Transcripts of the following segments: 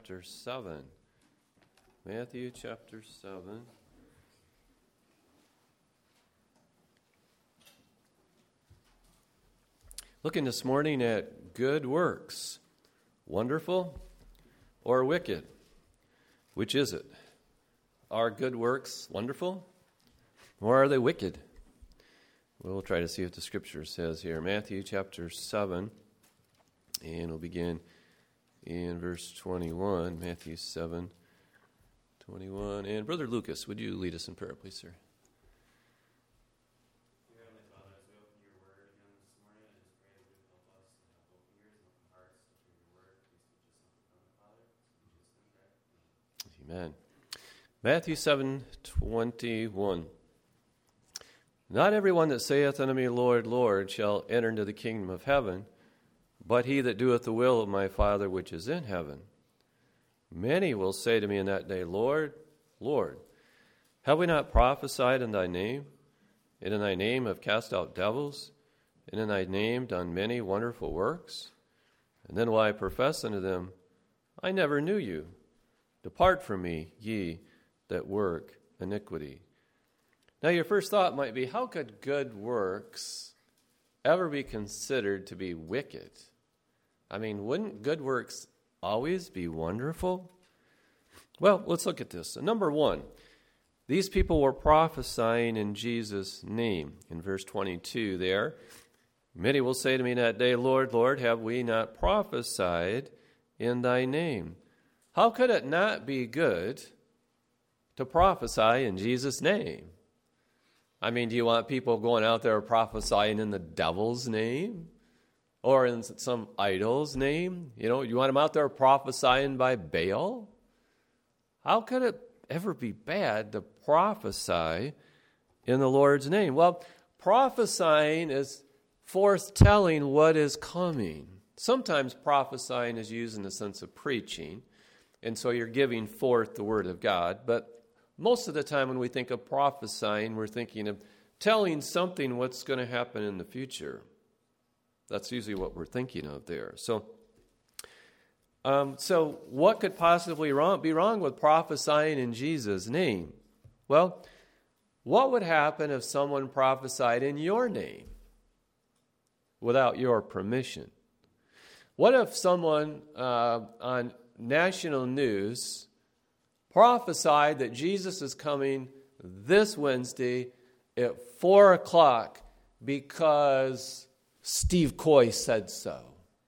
chapter 7. Matthew chapter 7. Looking this morning at good works. Wonderful or wicked? Which is it? Are good works wonderful or are they wicked? We'll try to see what the scripture says here. Matthew chapter 7, and we'll begin in verse 21. Matthew 7, 21. And Brother Lucas, would you lead us in prayer, please, sir? Amen. Matthew 7:21. Not everyone that saith unto me, Lord, Lord, shall enter into the kingdom of heaven, but he that doeth the will of my Father which is in heaven. Many will say to me in that day, Lord, Lord, have we not prophesied in thy name? And in thy name have cast out devils? And in thy name done many wonderful works? And then will I profess unto them, I never knew you. Depart from me, ye that work iniquity. Now your first thought might be, how could good works ever be considered to be wicked? I mean, wouldn't good works always be wonderful? Well, let's look at this. Number one, these people were prophesying in Jesus' name. In verse 22 there, many will say to me in that day, Lord, Lord, have we not prophesied in thy name? How could it not be good to prophesy in Jesus' name? I mean, do you want people going out there prophesying in the devil's name or in some idol's name? You know, you want them out there prophesying by Baal? How could it ever be bad to prophesy in the Lord's name? Well, prophesying is foretelling what is coming. Sometimes prophesying is used in the sense of preaching. And so you're giving forth the word of God. But most of the time when we think of prophesying, we're thinking of telling something what's going to happen in the future. That's usually what we're thinking of there. So what could possibly be wrong with prophesying in Jesus' name? Well, what would happen if someone prophesied in your name without your permission? What if someone on national news prophesied that Jesus is coming this Wednesday at 4 o'clock because Steve Coy said so?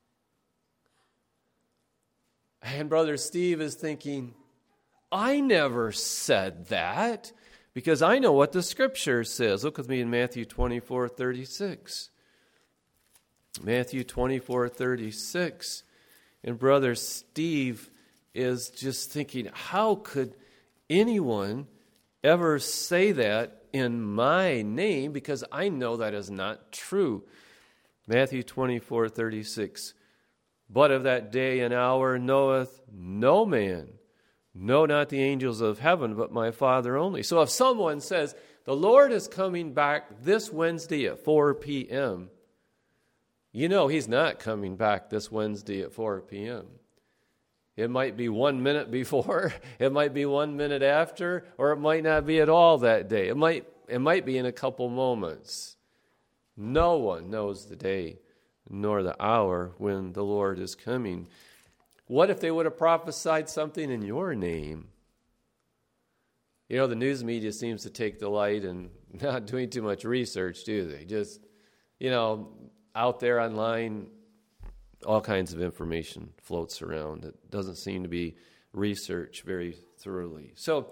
And Brother Steve is thinking, I never said that, because I know what the scripture says. Look with me in Matthew 24:36. Matthew 24:36. And Brother Steve is just thinking, how could anyone ever say that in my name? Because I know that is not true. Matthew 24:36. But of that day and hour knoweth no man, no, not the angels of heaven, but my Father only. So if someone says, the Lord is coming back this Wednesday at 4 p.m., you know he's not coming back this Wednesday at 4 p.m. It might be 1 minute before, it might be 1 minute after, or it might not be at all that day. It might be in a couple moments. No one knows the day nor the hour when the Lord is coming. What if they would have prophesied something in your name? You know, the news media seems to take delight in not doing too much research, do they? Just, you know, out there online, all kinds of information floats around. It doesn't seem to be researched very thoroughly. So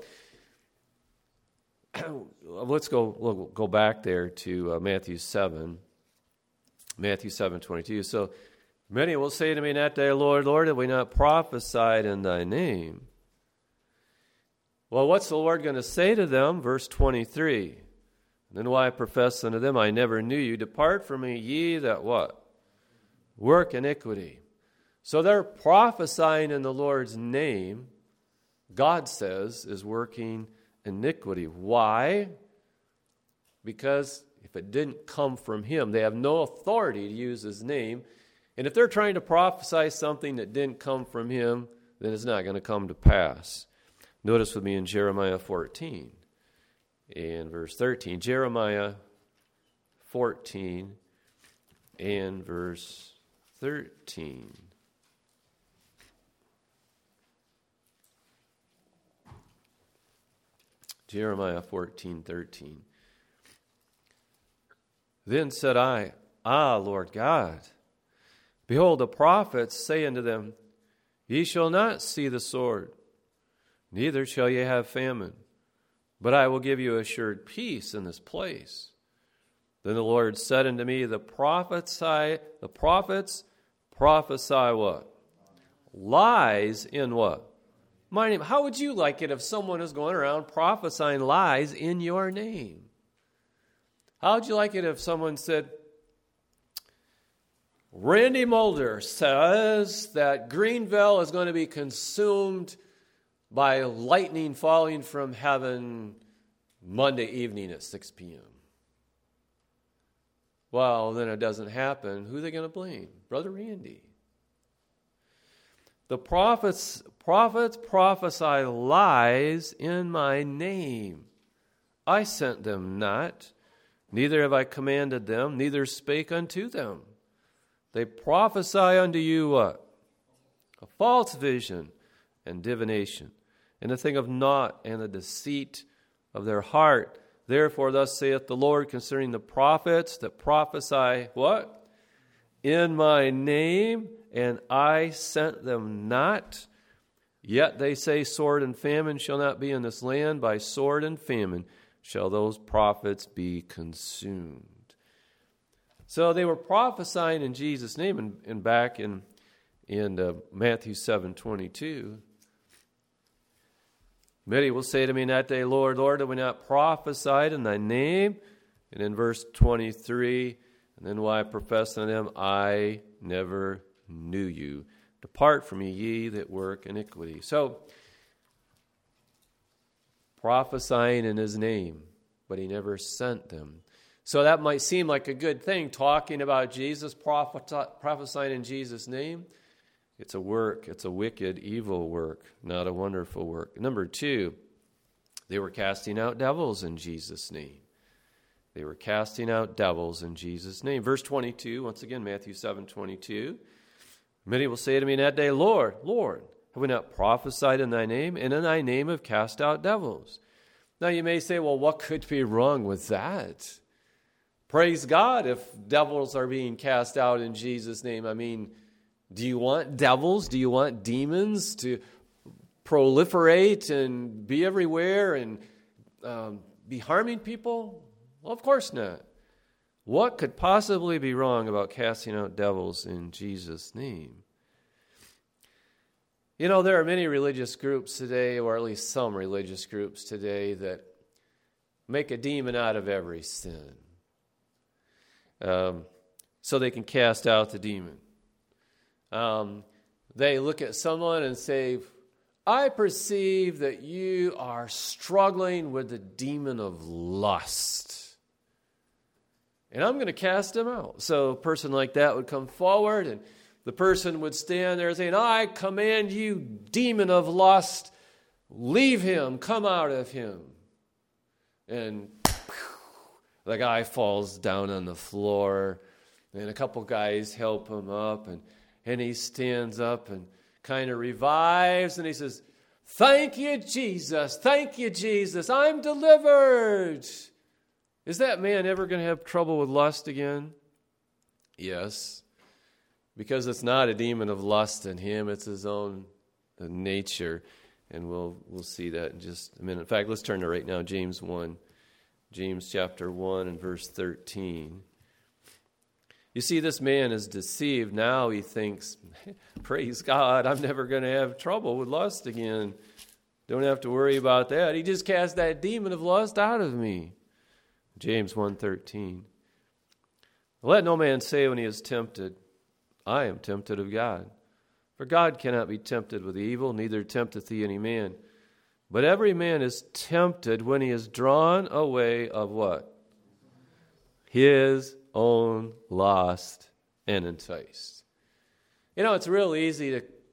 let's go back there to Matthew 7. Matthew 7:22. So many will say to me in that day, Lord, Lord, have we not prophesied in thy name? Well, what's the Lord going to say to them? Verse 23. Then will I profess unto them, I never knew you. Depart from me, ye that what? Work iniquity. So they're prophesying in the Lord's name, God says, is working iniquity. Why? Because if it didn't come from him, they have no authority to use his name. And if they're trying to prophesy something that didn't come from him, then it's not going to come to pass. Notice with me in Jeremiah 14 and verse 13. Jeremiah 14 and verse 13. Jeremiah 14:13. Then said I, Lord God, behold, the prophets say unto them, Ye shall not see the sword, neither shall ye have famine, but I will give you assured peace in this place. Then the Lord said unto me, the prophets prophesy what? Lies in what? My name. How would you like it if someone is going around prophesying lies in your name? How would you like it if someone said, Randy Mulder says that Greenville is going to be consumed by lightning falling from heaven Monday evening at 6 p.m.? Well, then it doesn't happen. Who are they going to blame? Brother Randy. The prophets prophesy lies in my name. I sent them not, neither have I commanded them, neither spake unto them. They prophesy unto you what? A false vision and divination, and a thing of naught and the deceit of their heart. Therefore, thus saith the Lord concerning the prophets that prophesy what? In my name, and I sent them not. Yet they say, sword and famine shall not be in this land. By sword and famine shall those prophets be consumed. So they were prophesying in Jesus' name, and back in Matthew 7:22. Many will say to me in that day, Lord, Lord, have we not prophesied in thy name? And in verse 23, and then will I profess unto them, I never knew you. Depart from me, ye that work iniquity. So, prophesying in his name, but he never sent them. So that might seem like a good thing, talking about Jesus, prophesying in Jesus' name. It's a work. It's a wicked, evil work, not a wonderful work. Number two, they were casting out devils in Jesus' name. They were casting out devils in Jesus' name. Verse 22, once again, Matthew 7:22. Many will say to me in that day, Lord, Lord, have we not prophesied in thy name, and in thy name have cast out devils? Now you may say, well, what could be wrong with that? Praise God if devils are being cast out in Jesus' name. I mean, do you want devils? Do you want demons to proliferate and be everywhere and be harming people? Well, of course not. What could possibly be wrong about casting out devils in Jesus' name? You know, there are many religious groups today, or at least some religious groups today, that make a demon out of every sin, so they can cast out the demon. They look at someone and say, I perceive that you are struggling with the demon of lust, and I'm going to cast him out. So a person like that would come forward, and the person would stand there saying, I command you, demon of lust, leave him, come out of him. And the guy falls down on the floor, and a couple guys help him up, and he stands up and kind of revives, and he says, thank you, Jesus, I'm delivered. Is that man ever going to have trouble with lust again? Yes, because it's not a demon of lust in him, it's his own nature, and we'll see that in just a minute. In fact, let's turn to right now, James chapter 1 and verse 13. You see, this man is deceived. Now he thinks, praise God, I'm never going to have trouble with lust again. Don't have to worry about that. He just cast that demon of lust out of me. James 1:13. Let no man say when he is tempted, I am tempted of God. For God cannot be tempted with evil, neither tempteth he any man. But every man is tempted when he is drawn away of what? His own lust and enticed. You know, it's real easy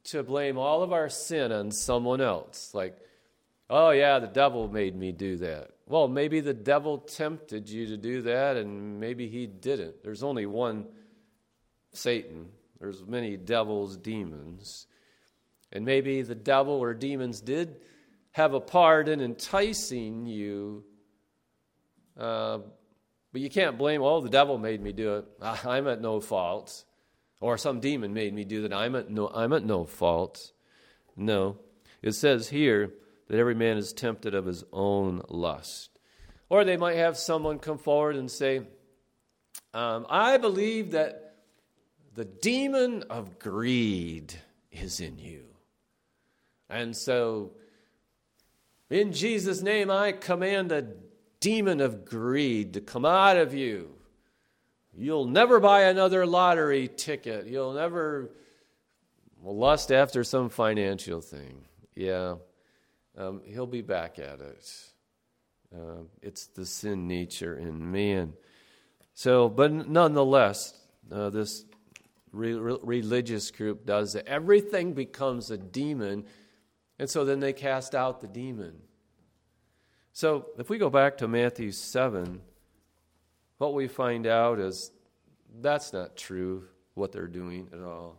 to blame all of our sin on someone else. Like, oh yeah, the devil made me do that. Well, maybe the devil tempted you to do that, and maybe he didn't. There's only one Satan. There's many devils, demons. And maybe the devil or demons did have a part in enticing you, but you can't blame, oh, the devil made me do it. I'm at no fault. Or some demon made me do that. I'm at no fault. No. It says here that every man is tempted of his own lust. Or they might have someone come forward and say, I believe that the demon of greed is in you. And so, in Jesus' name, I command the demon of greed to come out of you. You'll never buy another lottery ticket. You'll never lust after some financial thing. Yeah, he'll be back at it. It's the sin nature in man. So, but nonetheless, this religious group does it. Everything becomes a demon, and so then they cast out the demon. So, if we go back to Matthew 7, what we find out is that's not true, what they're doing at all.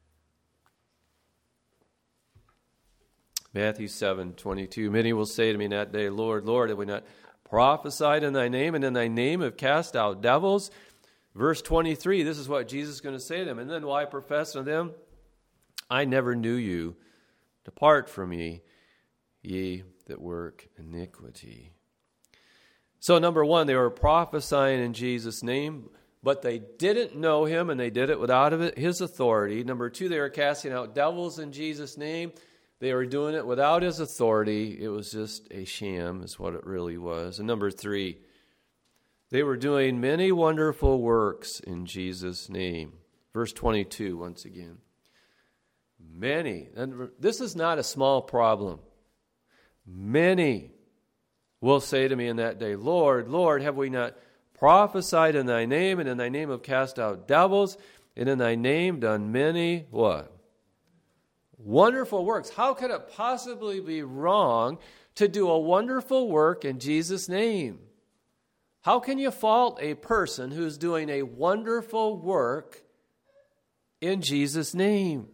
Matthew 7:22. Many will say to me in that day, Lord, Lord, have we not prophesied in thy name, and in thy name have cast out devils? Verse 23, this is what Jesus is going to say to them. And then will I profess unto them, I never knew you. Depart from me, ye that work iniquity. So number one, they were prophesying in Jesus' name, but they didn't know him, and they did it without his authority. Number two, they were casting out devils in Jesus' name. They were doing it without his authority. It was just a sham, is what it really was. And number three, they were doing many wonderful works in Jesus' name. Verse 22, once again. Many. And this is not a small problem. Many will say to me in that day, Lord, Lord, have we not prophesied in thy name, and in thy name have cast out devils, and in thy name done many, what? Wonderful works. How could it possibly be wrong to do a wonderful work in Jesus' name? How can you fault a person who's doing a wonderful work in Jesus' name?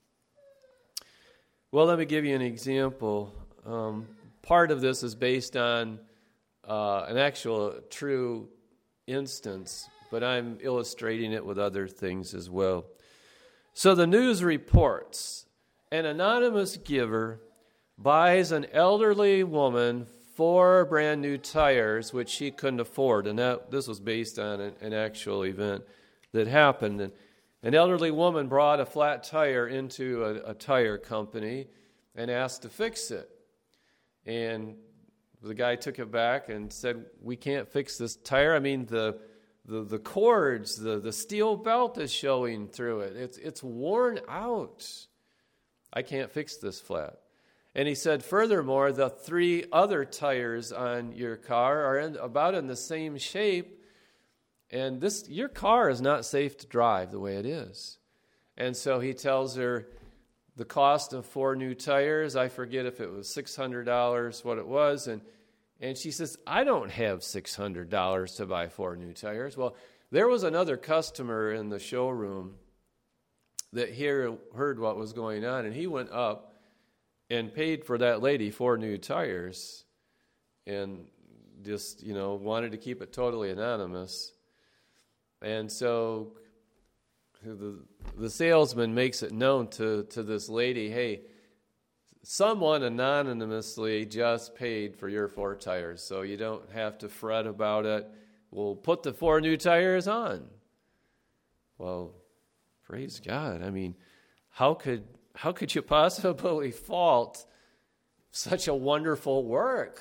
Well, let me give you an example. Part of this is based on an actual true instance, but I'm illustrating it with other things as well. So the news reports an anonymous giver buys an elderly woman 4 brand new tires, which she couldn't afford. And this was based on an actual event that happened. And an elderly woman brought a flat tire into a tire company and asked to fix it. And the guy took it back and said, we can't fix this tire. I mean, the cords, the steel belt is showing through it. It's worn out. I can't fix this flat. And he said, furthermore, the 3 other tires on your car are about in the same shape, and your car is not safe to drive the way it is. And so he tells her the cost of 4 new tires, I forget if it was $600, what it was, and she says, I don't have $600 to buy 4 new tires. Well, there was another customer in the showroom that heard what was going on, and he went up and paid for that lady 4 new tires and just, wanted to keep it totally anonymous. And so the salesman makes it known to this lady, hey, someone anonymously just paid for your 4 tires, so you don't have to fret about it. We'll put the 4 new tires on. Well, praise God. I mean, how could you possibly fault such a wonderful work?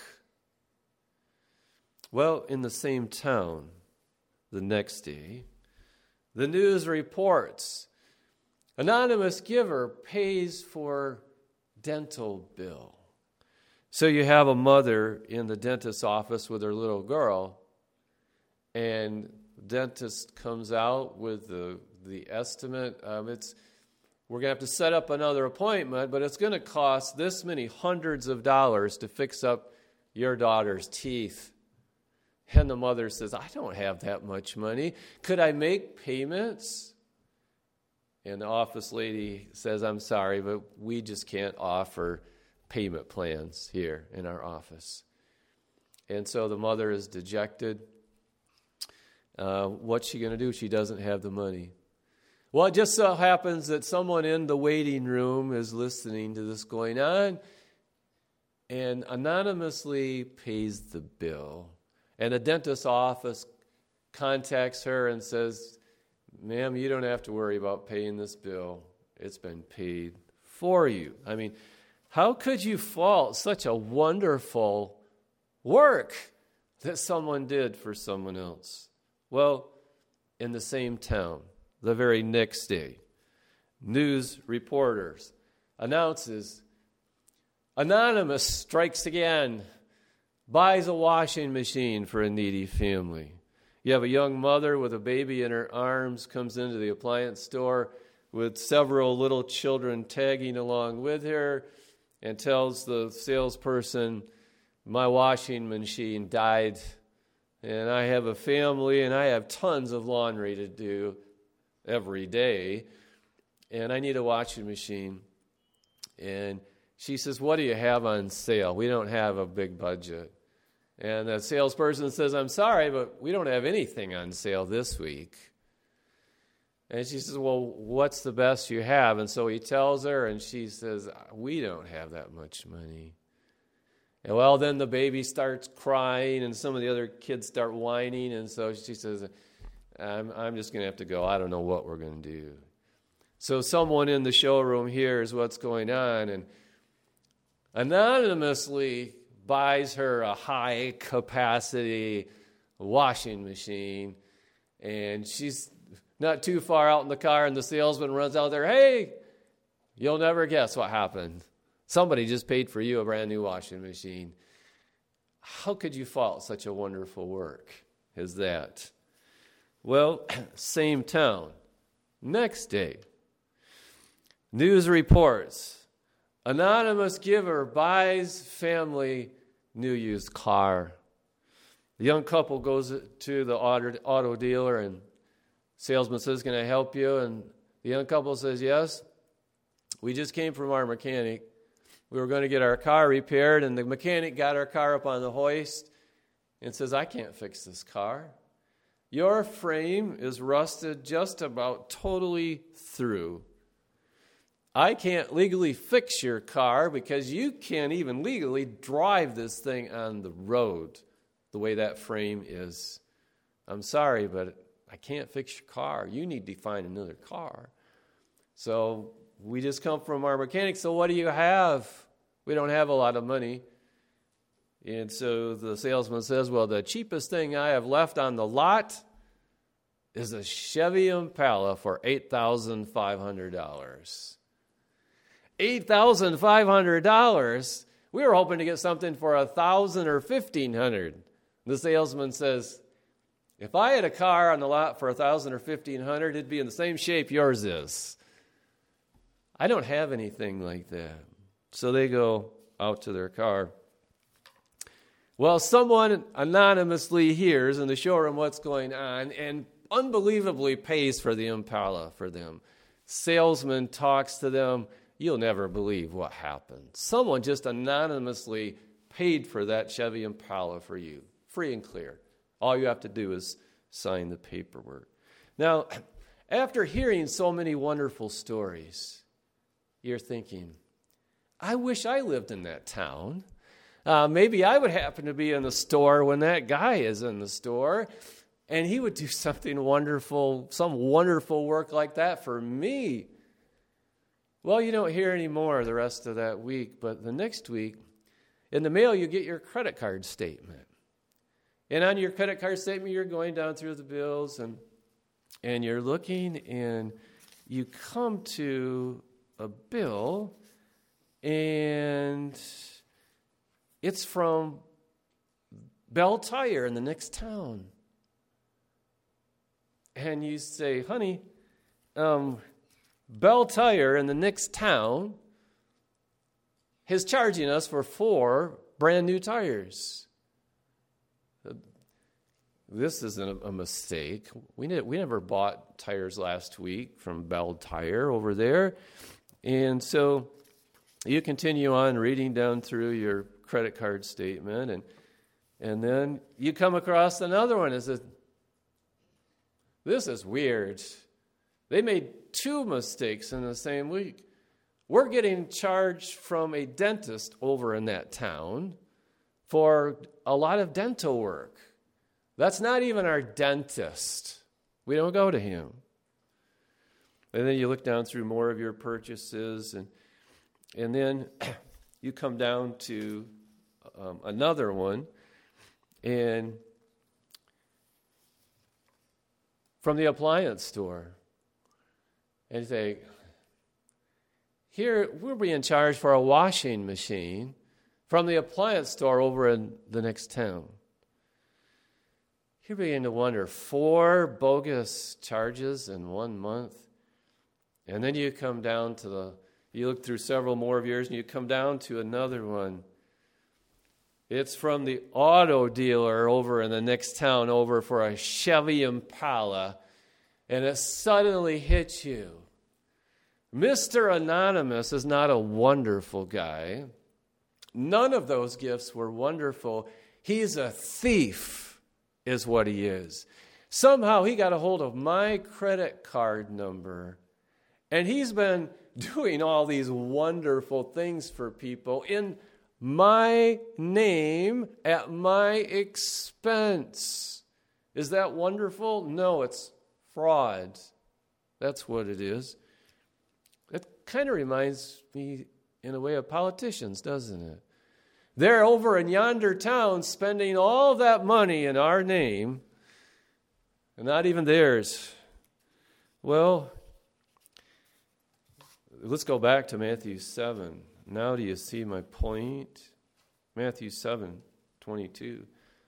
Well, in the same town, the next day, the news reports anonymous giver pays for dental bill. So you have a mother in the dentist's office with her little girl, and the dentist comes out with the estimate. we're going to have to set up another appointment, but it's going to cost this many hundreds of dollars to fix up your daughter's teeth. And the mother says, I don't have that much money. Could I make payments? And the office lady says, I'm sorry, but we just can't offer payment plans here in our office. And so the mother is dejected. What's she going to do? She doesn't have the money. Well, it just so happens that someone in the waiting room is listening to this going on and anonymously pays the bill. And the dentist's office contacts her and says, ma'am, you don't have to worry about paying this bill. It's been paid for you. I mean, how could you fault such a wonderful work that someone did for someone else? Well, in the same town, the very next day, news reporters announces, anonymous strikes again, buys a washing machine for a needy family. You have a young mother with a baby in her arms, comes into the appliance store with several little children tagging along with her and tells the salesperson, my washing machine died and I have a family and I have tons of laundry to do every day and I need a washing machine. And she says, what do you have on sale? We don't have a big budget. And the salesperson says, I'm sorry, but we don't have anything on sale this week. And she says, well, what's the best you have? And so he tells her, and she says, we don't have that much money. And well, then the baby starts crying, and some of the other kids start whining, and so she says, I'm just going to have to go. I don't know what we're going to do. So someone in the showroom hears what's going on, and anonymously buys her a high-capacity washing machine, and she's not too far out in the car, and the salesman runs out there, hey, you'll never guess what happened. Somebody just paid for you a brand new washing machine. How could you fault such a wonderful work as that? Well, same town. Next day, news reports, anonymous giver buys family new used car. The young couple goes to the auto dealer and salesman says, can I help you? And the young couple says, yes. We just came from our mechanic. We were going to get our car repaired, and the mechanic got our car up on the hoist and says, I can't fix this car. Your frame is rusted just about totally through. I can't legally fix your car because you can't even legally drive this thing on the road the way that frame is. I'm sorry, but I can't fix your car. You need to find another car. So we just come from our mechanic, so what do you have? We don't have a lot of money. And so the salesman says, well, the cheapest thing I have left on the lot is a Chevy Impala for $8,500. $8,500? We were hoping to get something for $1,000 or $1,500. The salesman says, if I had a car on the lot for $1,000 or $1,500, it'd be in the same shape yours is. I don't have anything like that. So they go out to their car. Well, someone anonymously hears in the showroom what's going on and unbelievably pays for the Impala for them. Salesman talks to them. You'll never believe what happened. Someone just anonymously paid for that Chevy Impala for you, free and clear. All you have to do is sign the paperwork. Now, after hearing so many wonderful stories, you're thinking, I wish I lived in that town. Maybe I would happen to be in the store when that guy is in the store, and he would do something wonderful, some wonderful work like that for me. Well, you don't hear any more the rest of that week, but the next week, in the mail, you get your credit card statement. And on your credit card statement, you're going down through the bills, and you're looking, and you come to a bill, and it's from Bell Tire in the next town. And you say, honey, Bell Tire in the next town is charging us for 4 brand new tires. This isn't a mistake. We never bought tires last week from Bell Tire over there. And so you continue on reading down through your credit card statement, and then you come across another one. This is weird. They made 2 mistakes in the same week. We're getting charged from a dentist over in that town for a lot of dental work. That's not even our dentist. We don't go to him. And then you look down through more of your purchases, and then you come down to another one, and from the appliance store. And you say, here, we're being charged for a washing machine from the appliance store over in the next town. You begin to wonder, 4 bogus charges in 1 month. And then you come down to you look through several more of yours, and you come down to another one. It's from the auto dealer over in the next town over for a Chevy Impala. And it suddenly hits you. Mr. Anonymous is not a wonderful guy. None of those gifts were wonderful. He's a thief, is what he is. Somehow he got a hold of my credit card number, and he's been doing all these wonderful things for people in my name at my expense. Is that wonderful? No, it's fraud. That's what it is. It kind of reminds me, in a way, of politicians, doesn't it? They're over in yonder town spending all that money in our name, and not even theirs. Well, let's go back to Matthew 7. Now do you see my point? Matthew 7:22.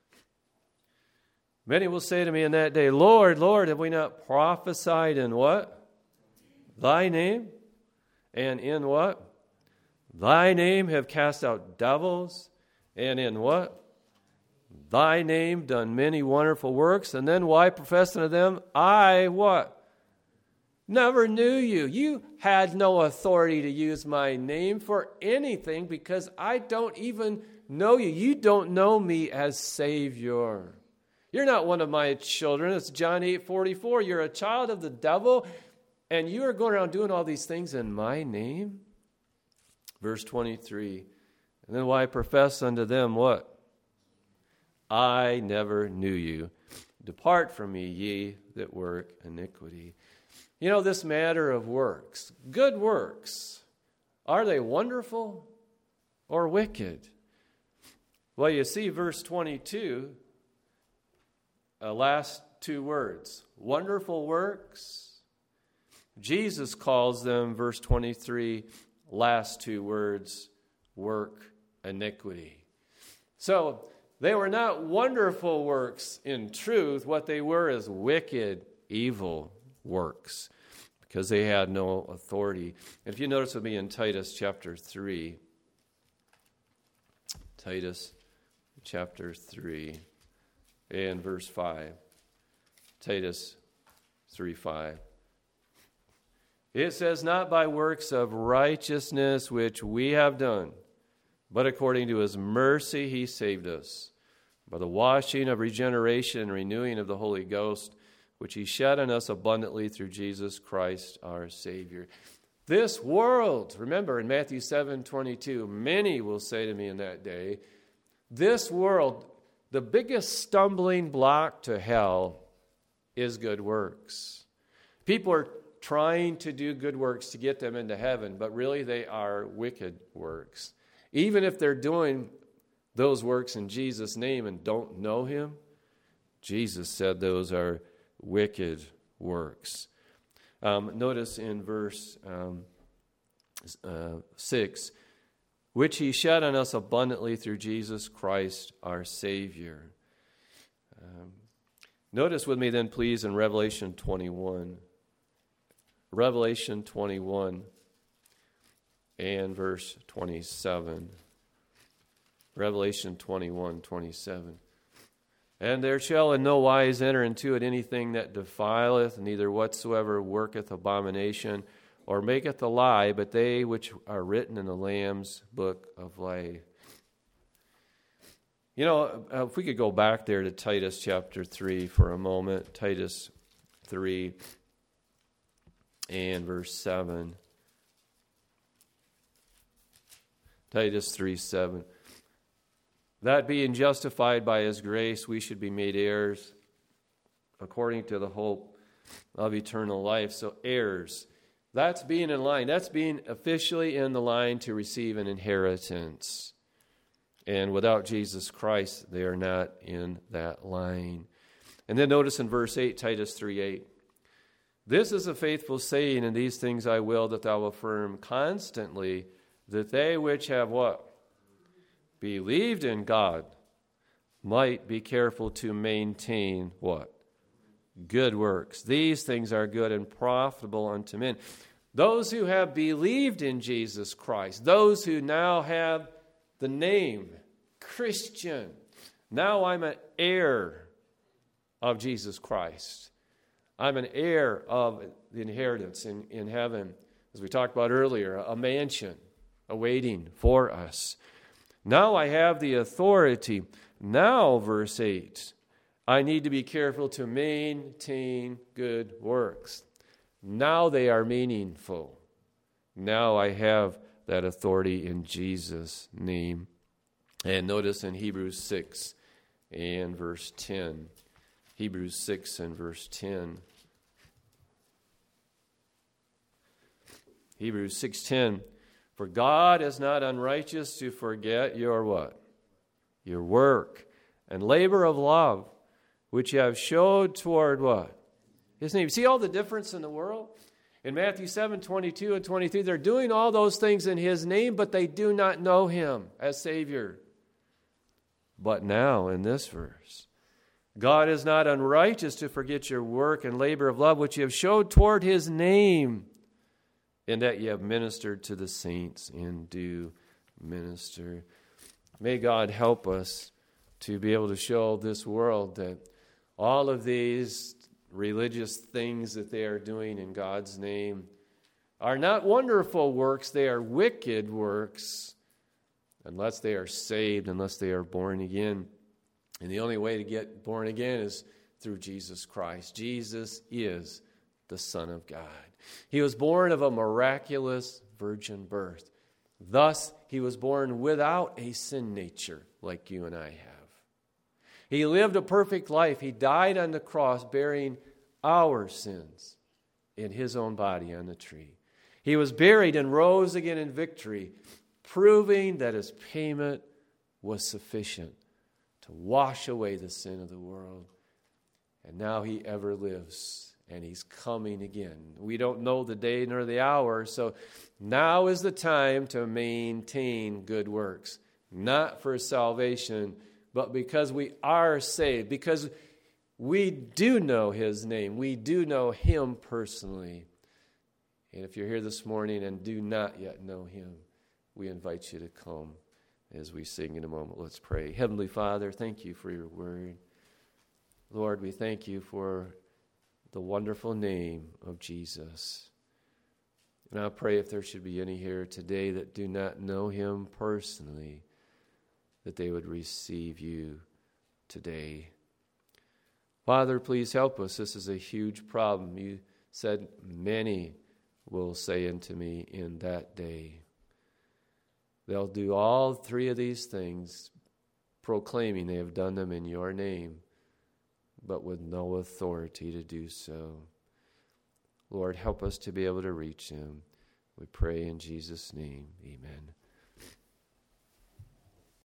Many will say to me in that day, Lord, Lord, have we not prophesied in what? Thy name? And in what? Thy name have cast out devils. And in what? Thy name done many wonderful works. And then why profess unto them, I what? Never knew you. You had no authority to use my name for anything because I don't even know you. You don't know me as Savior. You're not one of my children. It's John 8:44. You're a child of the devil, and you are going around doing all these things in my name? Verse 23. And then why profess unto them what? I never knew you. Depart from me, ye that work iniquity. You know, this matter of works, good works, are they wonderful or wicked? Well, you see verse 22, last 2 words, wonderful works. Jesus calls them, verse 23, last 2 words, work iniquity. So they were not wonderful works in truth. What they were is wicked, evil works, because they had no authority. If you notice with me in Titus chapter 3, Titus chapter 3 and verse 5, Titus 3:5. It says, not by works of righteousness which we have done, but according to his mercy he saved us, by the washing of regeneration and renewing of the Holy Ghost, which he shed on us abundantly through Jesus Christ our Savior. This world, remember in Matthew 7:22, many will say to me in that day, this world, the biggest stumbling block to hell is good works. People are trying to do good works to get them into heaven, but really they are wicked works. Even if they're doing those works in Jesus' name and don't know him, Jesus said those are wicked works. Notice in verse 6, which he shed on us abundantly through Jesus Christ our Savior. Notice with me then, please, in Revelation 21. Revelation 21 and verse 27. Revelation 21:27. And there shall in no wise enter into it anything that defileth, neither whatsoever worketh abomination, or maketh a lie, but they which are written in the Lamb's book of life. You know, if we could go back there to Titus chapter 3 for a moment. Titus 3 and verse 7. Titus 3:7. That being justified by his grace, we should be made heirs according to the hope of eternal life. So heirs, that's being in line. That's being officially in the line to receive an inheritance. And without Jesus Christ, they are not in that line. And then notice in verse 8, Titus 3:8. This is a faithful saying, and these things I will that thou affirm constantly, that they which have what? Believed in God might be careful to maintain what? Good works. These things are good and profitable unto men. Those who have believed in Jesus Christ, those who now have the name Christian, now I'm an heir of Jesus Christ. I'm an heir of the inheritance in heaven, as we talked about earlier, a mansion awaiting for us. Now I have the authority. Now, verse 8, I need to be careful to maintain good works. Now they are meaningful. Now I have that authority in Jesus' name. And notice in Hebrews 6 and verse 10. Hebrews 6 and verse 10. Hebrews 6:10. For God is not unrighteous to forget your what? Your work and labor of love, which you have showed toward what? His name. See all the difference in the world? In Matthew 7:22 and 23, they're doing all those things in his name, but they do not know him as Savior. But now, in this verse, God is not unrighteous to forget your work and labor of love, which you have showed toward his name, in that you have ministered to the saints and do minister. May God help us to be able to show this world that all of these religious things that they are doing in God's name are not wonderful works, they are wicked works, unless they are saved, unless they are born again. And the only way to get born again is through Jesus Christ. Jesus is the Son of God. He was born of a miraculous virgin birth. Thus, he was born without a sin nature like you and I have. He lived a perfect life. He died on the cross bearing our sins in his own body on the tree. He was buried and rose again in victory, proving that his payment was sufficient to wash away the sin of the world. And now he ever lives. And he's coming again. We don't know the day nor the hour, so now is the time to maintain good works. Not for salvation, but because we are saved, because we do know his name. We do know him personally. And if you're here this morning and do not yet know him, we invite you to come as we sing in a moment. Let's pray. Heavenly Father, thank you for your word. Lord, we thank you for the wonderful name of Jesus. And I pray if there should be any here today that do not know him personally, that they would receive you today. Father, please help us. This is a huge problem. You said, many will say unto me in that day. They'll do all three of these things, proclaiming they have done them in your name, but with no authority to do so. Lord, help us to be able to reach him. We pray in Jesus' name. Amen.